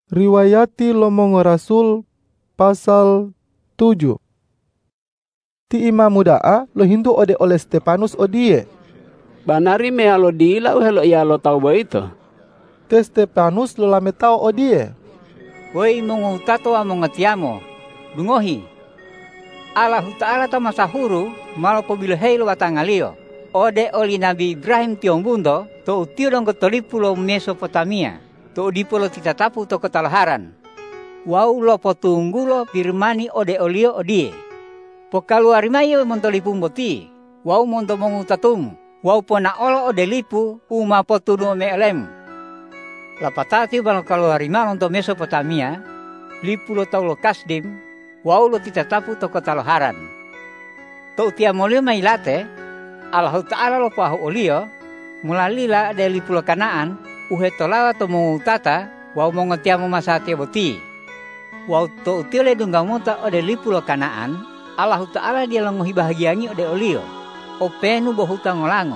Riwayati Lomongo Rasul pasal 7. Ti imam mudaa lo hindu ode oleh Stefanus odie. Banari me alo dila uhelo ya lo tau baito. Te Stefanus lo lame tau odie. Woi mongutato amongatiamo. Dungohi. Allah Ta'ala ta masahuru malo pobilo heilo watangalio. Ode oli Nabi Ibrahim tiong bundo to utio dong kotolipulo Mesopotamia. To dipolo titatapu to ketalaharan. Wau lo potunggulo firmani ode olio odie. Pokalu arimayo montolipu mboti. Wau monto mongutatum. Wau pona olo ode lipu uma potunu me elem. Lapatati balo kalu arima monto Mesopotamia. Lipu lo tau lo kasdim. Wau lo titatapu to ketalaharan. To utia molio mailate. Allah Ta'ala lo pahu olio. Mulalila ade lipu lo Kanaan. Uhetolawa to mongutata, wau mongetiamo masate boti. Wau to utiole dunggang monta ode lipu lo Kanaan, Allah Ta'ala dia longohi bahagiangi ode olio. O penu bo hutang olango.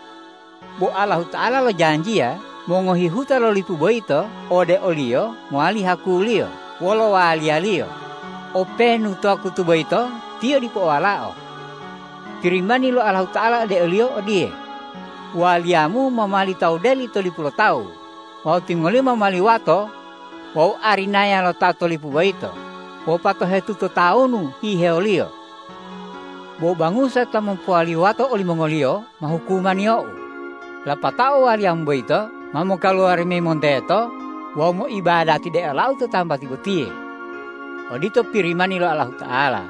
Bo Allah Ta'ala lo janji ya, mongohi huta lo lipu boito, ode olio, moali haku olio, wolo wali alio. O penu to aku tu boito, tio dipo walao. Kirimani lo Allah Ta'ala ode olio odie. Waliamu mamali tau deli toli pulo tau. Wau tingoli mamali wato. Wau arinaya lo tau toli pu baito. Wau pato hetu to taunu hihe olio. Wau bangusa ta mempuali wato oli mongolio mahukumani ou. Lapatao waliam baito mamo kalu arime mondeto. Wau mo ibadati de alau to tambah tibotie. Odito pirimani lo Allah Ta'ala.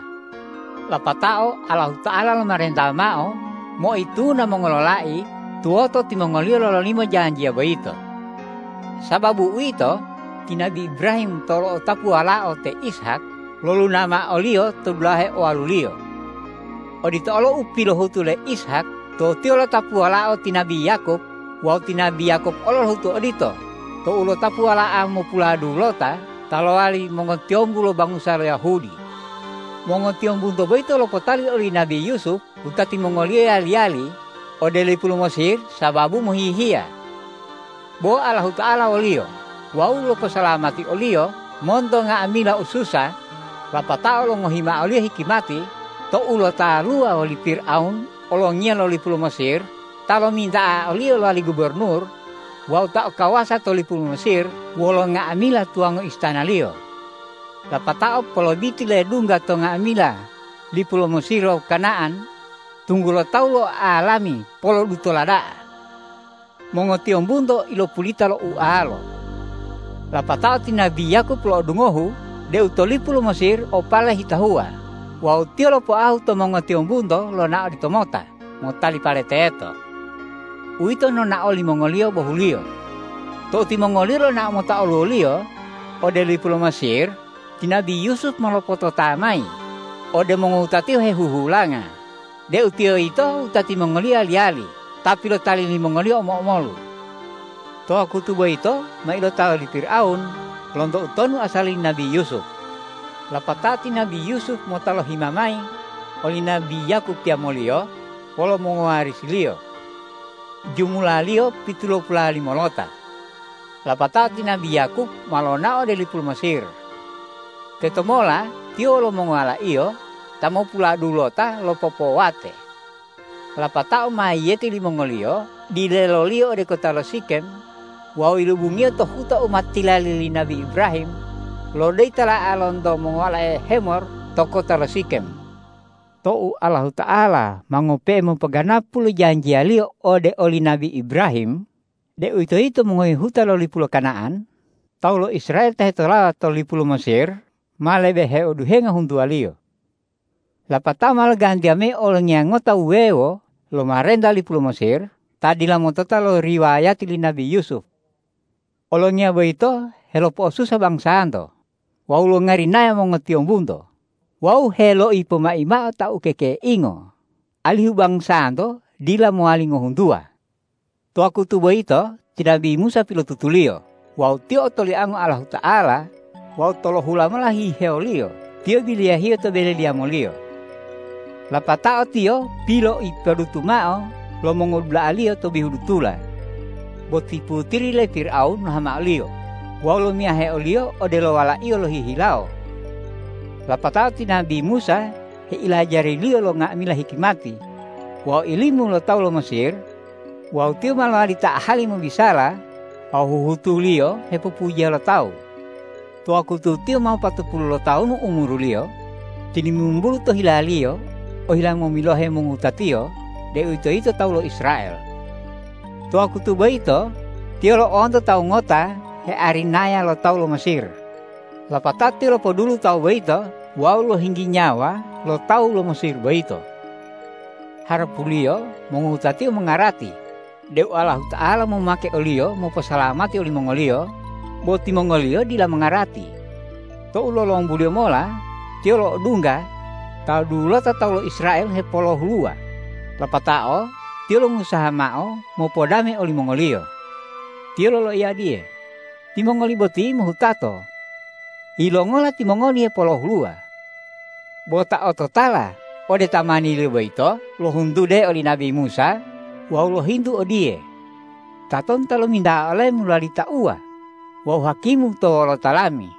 Lapatao Allah Ta'ala lo marenta mao. Mo itu na mongololai. Tuoto timongolio lo limo janji abaito. Sababu ito, ti Nabi Ibrahim tolo tapu alao te Ishak, lolu nama olio to blahe o alulio. Odito olo upilo hutule Ishak, to tiolo tapu alao ti Nabi Yakub, wau ti Nabi Yakub olo hutu odito. To ulo tapu alaa mo pula dulota, taloali mongotiombu lo bangsa lo Yahudi. Mongotiombu to baito lo potali oli Nabi Yusuf, utati mongolio ali-ali, ode lipulo Mesir sababu mohihia. Bo Allah Ta'ala olio. Wau lo pesalamati olio. Mondo nga amila ususa. Lapatao lo ngohima olio hikimati. To ulo talua oli Fir'aun. Olongnya lo lipulo Mesir. Talo minta olio lo ali gubernur. Wau tao kawasa to lipulo Mesir. Wolo nga amila tuango istana lio. Lapatao polobiti le dungga to nga amila. Lipulo Mesir lo Kanaan. Tunggu lo tau lo alami polo dutolada. Mongotiong bundo ilo pulita lo ualo. Lapatao ti Nabi Yakub lo dungohu. De utolipu lo Mesir o pala hitahua. Wau tio lo po ahu to mongotiong bundo lo nao ditomota. Motali pale teeto. Uito no nao li mongolio bohulio. To ti mongolio lo nao mota olulio. Ode lipu lo Mesir. Ti Nabi Yusuf malopoto tamai. Ode mongotatio hehuhulanga. De utio ito utati mongolio ali-ali. Tapi lo tali ni mongolio omo-omolu. To aku tubo ito mailo tao li Fir'aun. Londo utonu asali Nabi Yusuf. Lapatati Nabi Yusuf motalo himamai. Oli Nabi Yakub tiamolio. Polo mongoaris lio. Jumulalio pitulo pula limolota. Lapatati Nabi Yakub malonao de lipul Mesir. Tetomola tio lo mongoala iyo. Tamo pula dulota lo popowate. Lapatao maiyeti li mongolio. Di lelolio de kota lo Sikem. Wau ilubungio to huta umat tilali li Nabi Ibrahim. Lo deitala alondo mongoala Hemor to kota lo Sikem. To Allah Ta'ala mangope mempaganapu janji alio ode oli Nabi Ibrahim. De itu mengoi huta lo lipulo Kanaan. Tau lo Israel tehetola to lipulo Mesir. Malebe he oduhenga hundu alio. Lapatamal gantiame olengnya ngota uwewo lo marenda lipulo Mesir. Tadi la motota lo riwayat li Nabi Yusuf. Olengnya beito helo po susah bangsa anto. Wau lo ngarinaya mongotiong bundo. Wau helo ipo maima tau keke ingo. Alihu bangsa anto dila moalingo hundua. To aku tu beito tidak bi Musa pilo tutulio. Wau tio toli ango Allah Ta'ala. Wau tolo hulamalahi heolio. Tio biliahio to bele diamolio. Lapatao tio pilo iperutumao lo mongobla alio to bihudutula. Boti putiri le Fir'aun hama alio. Wau lo miahe olio ode lo wala iyo lo hihilao. Lapatao ti Nabi Musa he ilajari lio lo nga'mila hikimati. Wau ilimu lo tau lo Mesir. Wau tio malo alita ahali mo bisala. Au hutu lio he pupuja lo tau. To aku tu tio mau 40 lo tau no umuru lio. Tini mumbulu to hilalio. O hilang mo milohe mengutatio. De itu tau lo Israel. To aku tu baito. Tio lo onto tau ngota. He arinaya lo tau lo Mesir. Lapatati lo po dulu tau baito. Wau lo hinggi nyawa lo tau lo Mesir baito. Harap ulio mengutati o mengarati. Deu Allah Ta'ala memakai olio mau pesalamati oli mongolio. Boti mongolio dila mengarati. To ulo long bulio mola. Tio lo dungga. Tau dulu tau lo Israel he polo hulua. Lapatao. Tio lo ngusaha mao mau podame oli mongolio. Tio lo iya die. Timongoli boti muhutato. Ilongola timongoli e polo hulua. Bota ototala. Ode tamani le baito. Lo hundu de oli Nabi Musa. Wau lo hindu odie. Taton talo minda oleh mulali ta'ua. Wau hakimu to lo talami.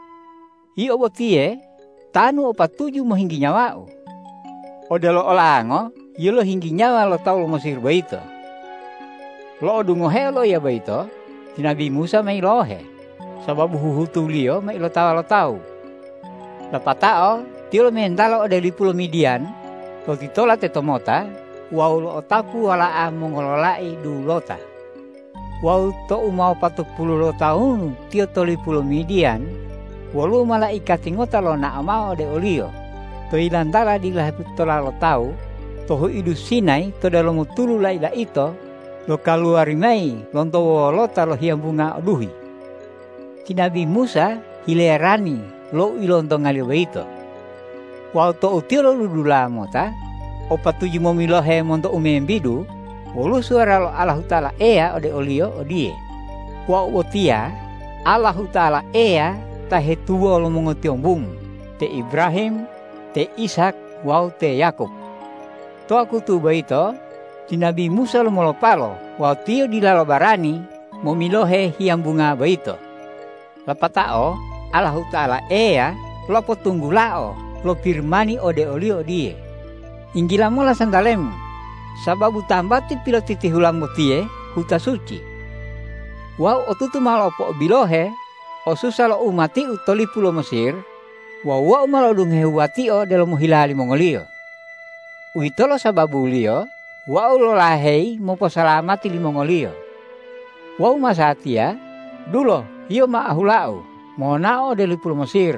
Io botie. Tanu opa 7 mo hinggi nyawau. Ode lo olango. Io lo hinggi nyawa lo tau lo Mesir baito. Lo odungohe lo ya baito. Ti Nabi Musa may lohe. Sabab huhutu liyo may lo tau. Lapatao, tilo mentalo ode lipulo Midian. Lo titola te tomota. Wau lo otapu wala mongololai dulota. Wau to umau 40 lo tahun. Tio to lipulo Midian. Walu malaikat ngota lo na amao ode olio. To ilantala dilah putola lo tau. Tohu idu Sinai to dalam tulu laila ito. Lo kaluari mai lonto wolota lo hiang bunga oduhi. Ti Nabi Musa hilerani lo ilonto ngalio beito. Wau to utio lo ludula mota. Opa 7 momilohe monto umembidu. Wolu suara lo Allah Ta'ala ea ode olio odie. Wau otia Allah Ta'ala ea tahe tuo lo mongotiong bum. Te Ibrahim, te Ishak, wau te Yakub. To aku tu beito. Ti Nabi Musa lo molopalo, wau tio di lalo barani, momilohe hiang bunga baito. Lapatao, Allah Ta'ala ea, lo potunggulao, lo firmani ode olio die. Inggila mola sandalem, sababu tambati pilo titi hulang motie, huta suci. Wau otutu malopo bilohe, o susah lo umati utoli pulo Mesir, wau malo dunghe huwatio delo muhilali mongolio. Uitolo sababu lio, wau lo lahei mau posalamati li mongolio. Wau masatia, dulo hiyo ma'ahulau, mau nao ode li pulo Mesir.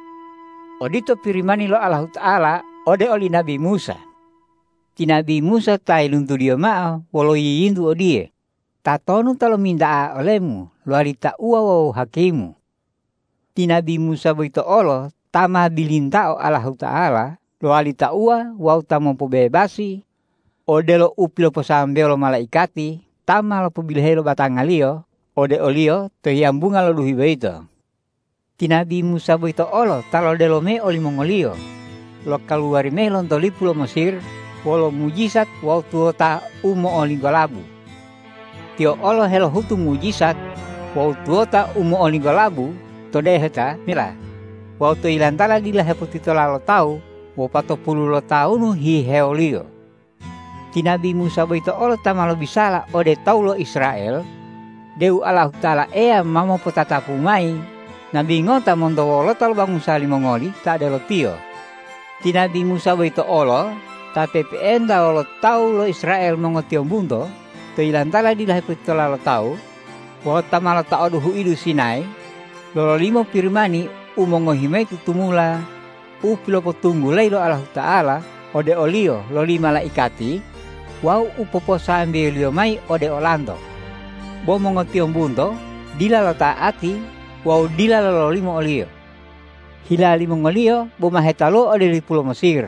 Odito pirimani lo Allah Ta'ala ode oli Nabi Musa. Ti Nabi Musa tai luntu dio ma'o, walo yindu odie. Tatonu talo minda olemu, lo alita ua wau hakimu. Ti Nabi Musa boito olo, tama bilintao Allah Ta'ala, lo alita ua wau tamo pobebasi. Ode lo upilo posambeo lo malaikati, tama lo pobilhelo batangalio, ode olio to hiambunga lo duhi beito. Ti Nabi Musa boito olo talo de lo me oli mongolio. Lo kaluari me lontoli pulo Mesir, wolo mujizat wau tuota umo oli golabu. Tio olo helo hutu mujizat, wau tuota umo oli golabu, to deheta mila. Wau to ilantala dila heputitola lo tau, wau 40 lo taunu hi heolio. Ti Nabi Musa boito olo tamalo bisala ode taulo Israel. Deu Allah Ta'ala ea mamo potatapu mai. Nabi ngota mondo wolo talo bangun sali mongoli tak ada lo tio. Ti Nabi Musa boito olo. Ta PPN da olo taulo Israel mongotiong bundo. To ilantala dilah pitola lo tau. Wau tamalo ta oduhu idu Sinai. Lolo 5 firmani umongohime tutumula. Upilo potunggu lo Allah Ta'ala. Ode olio lo 5 malaikati. Wau upopo sambil lio mai ode olando. Bo mongotiong bundo, dila lo taati, wau dila lo 5 olio. Hila 5 olio, bo mahetalo ode di pulau Mesir.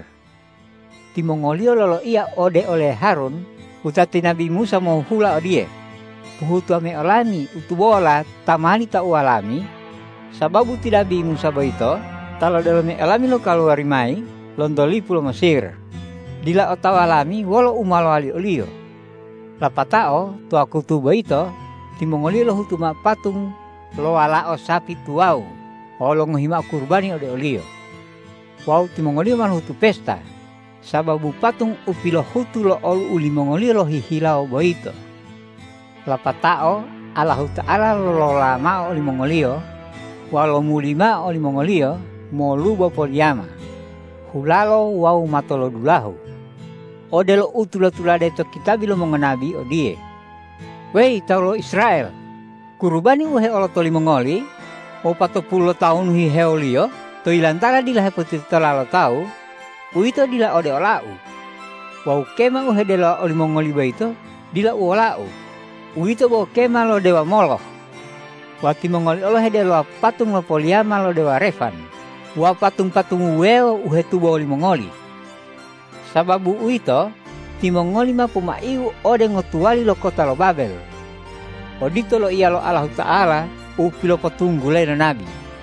Ti mongolio lolo ia ode oleh Harun, utati Nabi Musa mau hula odie. Puhutu ame olani, utubola, tamani ta ualami, sababu ti Nabi Musa boito, talo dalome alami lo kaluari mai, londoli pulau Mesir. Dila otaw alami wolo umalo ali olio. Lapatao to aku tu baito ti mongolio lo hutuma patung lo alao sapi tuau, olo ngohima kurbani ode olio. Wau timongolio maluhutu pesta, sababu patung upilo hutu lo olu uli mongolio lo hihilao boito. Lapatao Allah Ta'ala lo lama oli mongolio, walo mulima oli mongolio, molubo poliama. Hulalo wau matolo dulahu. Odelo utula-tula deto kitabilo mengenabi odie. Wei taulo Israel, kurubani uhe olotoli mongoli, o 40 tahun hi heolio, to ilantara dilah potito lalo tau, uito dila ode olau. Wau kema uhe dela oli mongoli baito, dila uolau. Uito bo kema lo dewa Moloch. Wati mongoli olo he dela patung lo poliama lo dewa Refan. Wa patung-patung weo uhe tubo oli mongoli. Sababu uito, ti mongoli ma pumaiu ode ngotuali lo kota lo Babel. Odito lo iya lo Allah Ta'ala upilo patunggulai na nabi.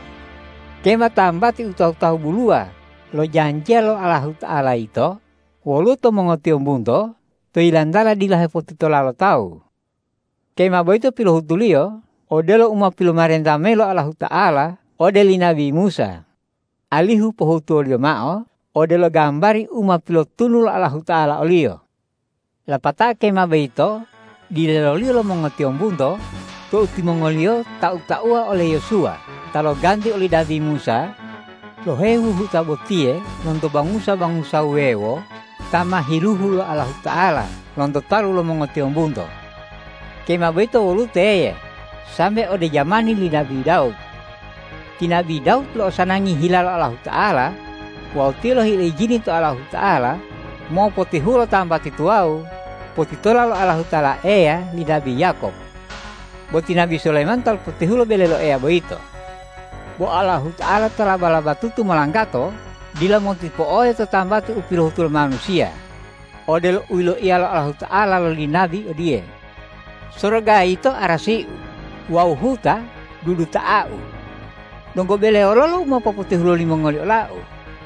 Kema tambati utahu-tahu bulua lo janji lo Allah Ta'ala ito, woluto mongotio bunto, to ilandala dilahe potito lalo tau. Kema boito pilo hutulio, odelo uma pilo marentame lo Allah Ta'ala, odeli nabi Musa. Alihu pohutu olio mao, odelo gambari uma pilo tunul Allah Ta'ala olio. Lapata kema boito, dilelolio lo mongotio bunto, to utimongolio tau-taua oleh Yosua, talo ganti oleh nabi Musa, lo hehu hutabotie, lonto bangusa wewo, tama hiluhu lo Allah Ta'ala, lonto taru lo mongotio bunto. Kema beto wolute sampai ode jamani li Nabi Daud. Ti Nabi Daud lo sanangi hilal Allah Ta'ala, wau tilo hile jini to Allah Ta'ala, mau potihulo tambah tituau, potitola lo Allah Ta'ala li Nabi Yakob. Boti Nabi Sulaiman tal potihulo belelo boito. Bo Allah Ta'ala telah balabatutu malangkato, dila motipo to tambah tu upilo hutul manusia. Ode lo uilo iya lo Allah Ta'ala lo li Nabi odie. Surga itu arasi wau huta dudu ta'au. Dongko bele ololo uma poputihu loli mongoli olau.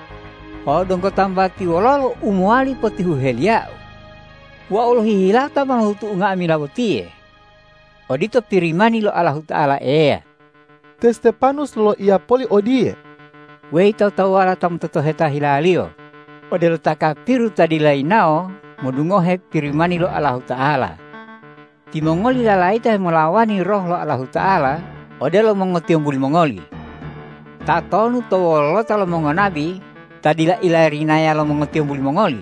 O dongko tambati ololo umuali potihu heliau. Wa olo hihilata mahutu unga amila botie. Odito pirimani lo Allah Ta'ala Te Stepanus lo ia poli odie. Wei tau ala tam totoheta hilalio. Odelo taka piru tadilai nao modungohe pirimani lo Allah Ta'ala. Ti mongoli lalaita melawani roh lo Allah Ta'ala, odelo mongotio buli mongoli. Tak tonu towolo talo mongonabi, tadila ilarinaya lo mongotio buli mongoli.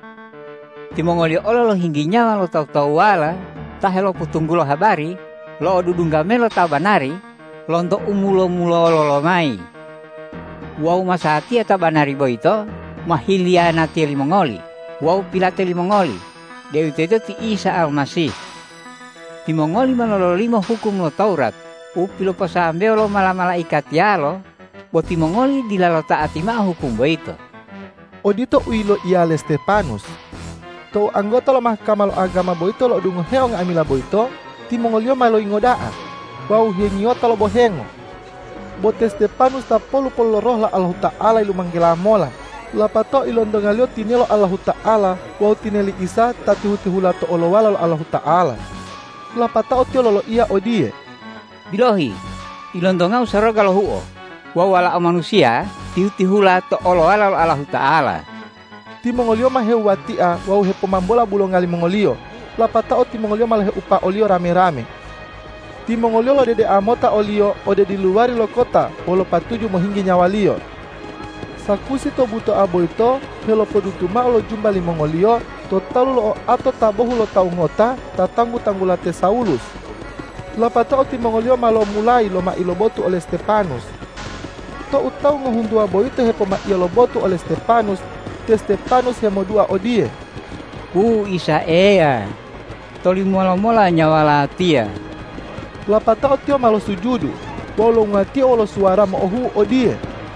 Ti mongoli olo lo hingginya lo tau wala, tahelo putunggulo habari, lo odudunggame lo tabanari, lonto umulo-mulo lo mai. Wau masati tabanari boito, mahilia nati li mongoli, wau pilate li mongoli, dewi itu ti Isa al-Masih. Ti mongoli manololimo hukum lo Taurat, upilo pasambeo lo malaikat yalo, bo ti mongoli dilalo taati ma hukum boito. Odito uilo iale Stepanus. To anggota lo mahkamah lo agama boito lo dungo heong amila boito, ti mongolio malo ingodaa. Wau hengio talo bohengo. Bote Stepanus ta polu-polu roh la Allah Ta'ala ilu manggila mola. Lapato ilondongalio tinelo Allah Ta'ala, wau tineli Isa tatihu-tihula to olowala lo Allah Ta'ala. Lapata otio lolo ia odie. Bilohi, ilondongau saroga lo huo. Wawala manusia, tihu-tihula to oloala lo Allah Ta'ala. Ti mongolio mahe watia, wau he pemambola bulongali mongolio. Lapata o ti mongolio malah upa olio rame-rame. Ti mongolio lo dede amota olio, ode di luari lo kota, wolo patuju mohinggi nyawalio. Sakusi to buto aboito, helo podutuma lo jumbali mongolio, totalu lo ato tabohu lo tau ngota, tatanggu-tanggulate Saulus. Lapata oti mongolio malo mulai lo ma ilobotu oleh Stepanus. To utau ngohundua boito he poma ilobotu oleh Stepanus, te Stepanus he modua odie. Isa toli mola-mola nyawala tia. Lapata otio malo sujudu, wolo ngati olo suara mohu odie.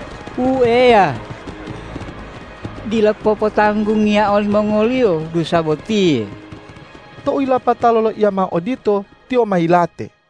Dila popo tanggung ya oli mongolio dusa boti. To ilapata lolo ia ma odito tio mahilate.